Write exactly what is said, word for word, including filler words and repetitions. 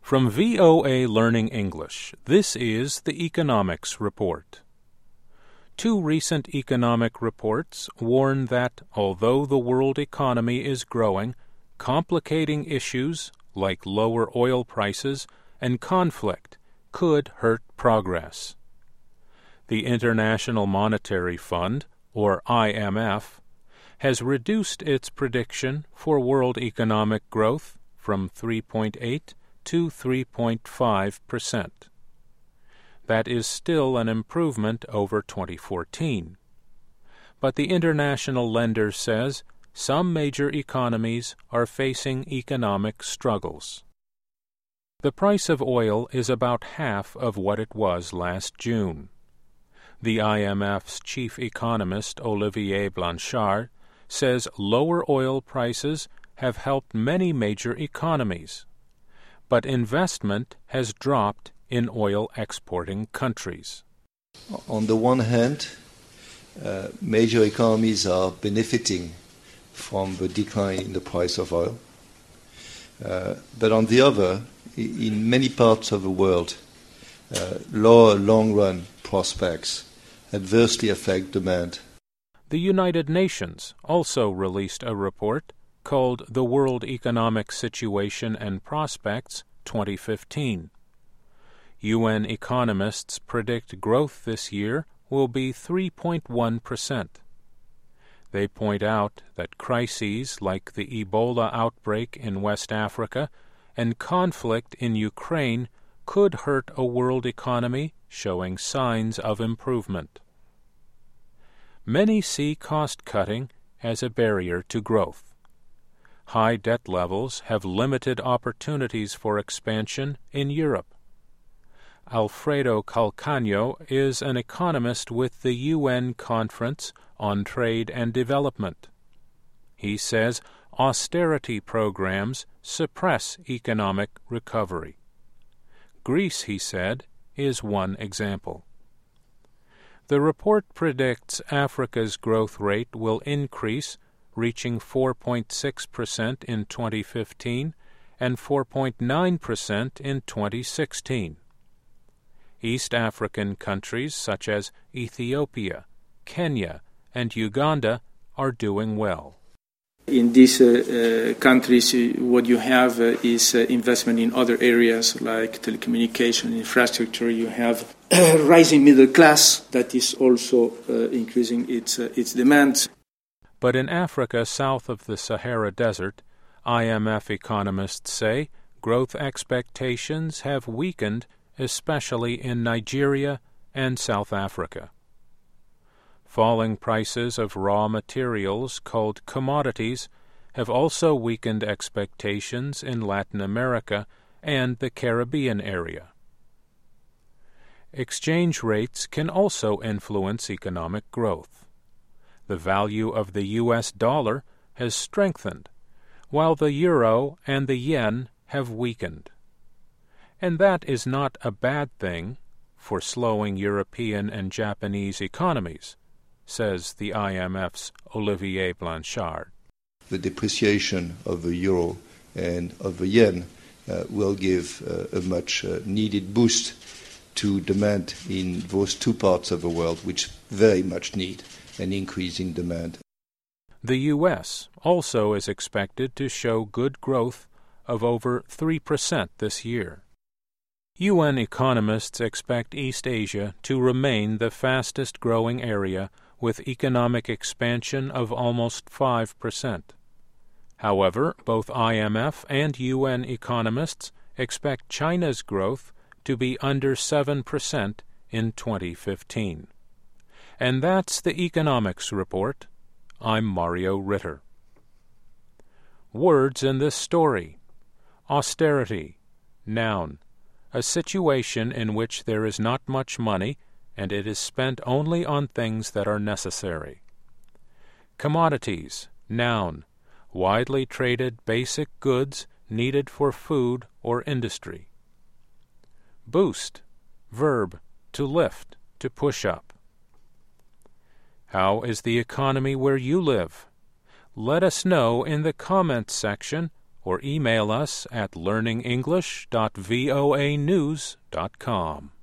From V O A Learning English, this is the Economics Report. Two recent economic reports warn that although the world economy is growing, complicating issues like lower oil prices and conflict could hurt progress. The International Monetary Fund, or I M F, has reduced its prediction for world economic growth from three point eight to three point five percent. That is still an improvement over twenty fourteen. But the international lender says some major economies are facing economic struggles. The price of oil is about half of what it was last June. The I M F's chief economist, Olivier Blanchard, says lower oil prices have helped many major economies, but investment has dropped in oil-exporting countries. On the one hand, uh, major economies are benefiting from the decline in the price of oil. Uh, but on the other, in many parts of the world, uh, lower long-run prospects adversely affect demand. The United Nations also released a report called The World Economic Situation and Prospects twenty fifteen. U N economists predict growth this year will be three point one percent. They point out that crises like the Ebola outbreak in West Africa and conflict in Ukraine could hurt a world economy showing signs of improvement. Many see cost-cutting as a barrier to growth. High debt levels have limited opportunities for expansion in Europe. Alfredo Calcagno is an economist with the U N Conference on Trade and Development. He says austerity programs suppress economic recovery. Greece, he said, is one example. The report predicts Africa's growth rate will increase, reaching four point six percent in twenty fifteen and four point nine percent in twenty sixteen. East African countries such as Ethiopia, Kenya, and Uganda are doing well. In these uh, uh, countries, uh, what you have uh, is uh, investment in other areas like telecommunication infrastructure. You have a rising middle class that is also uh, increasing its uh, its demands. But in Africa south of the Sahara Desert, I M F economists say growth expectations have weakened, especially in Nigeria and South Africa. Falling prices of raw materials called commodities have also weakened expectations in Latin America and the Caribbean area. Exchange rates can also influence economic growth. The value of the U S dollar has strengthened, while the euro and the yen have weakened. And that is not a bad thing for slowing European and Japanese economies, says the I M F's Olivier Blanchard. The depreciation of the euro and of the yen uh, will give uh, a much uh, needed boost to demand in those two parts of the world which very much need an increase in demand. The U S also is expected to show good growth of over three percent this year. U N economists expect East Asia to remain the fastest-growing area with economic expansion of almost five percent. However, both I M F and U N economists expect China's growth to be under seven percent in twenty fifteen. And that's the Economics Report. I'm Mario Ritter. Words in this story. Austerity, noun, a situation in which there is not much money and it is spent only on things that are necessary. Commodities, noun, widely traded basic goods needed for food or industry. Boost, verb, to lift, to push up. How is the economy where you live? Let us know in the comments section or email us at learning english dot voa news dot com.